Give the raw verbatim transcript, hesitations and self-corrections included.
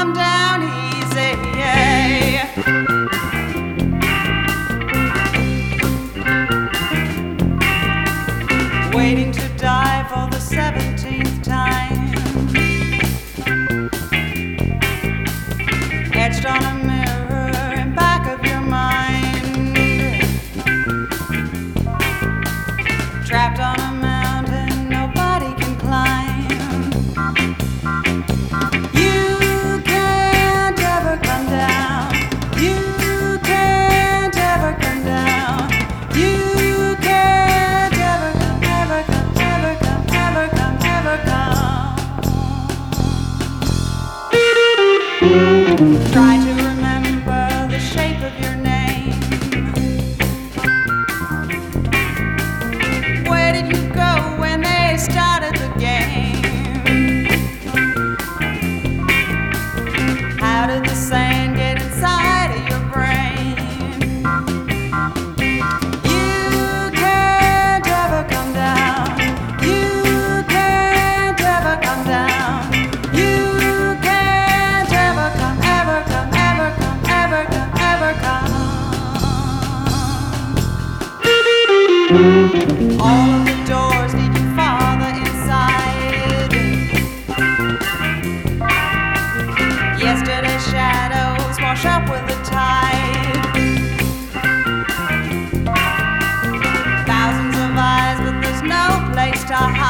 come down easy. Waiting to die for the seventeenth time, etched on a mirror in back of your mind, trapped on a mountain nobody can climb. You can't ever come down. You can't ever come down. You can't ever come, ever come, ever come, ever come, ever come. Try to remember the shape of your name. Where did you go when they started the game? How did the sand get inside of your brain? You can't ever come down. You can't ever come down. You can't ever come, ever come, ever come, ever come, ever come. All of the doors lead you farther inside. Yesterday's shadows wash up with the tide. Thousands of eyes, but there's no place to hide.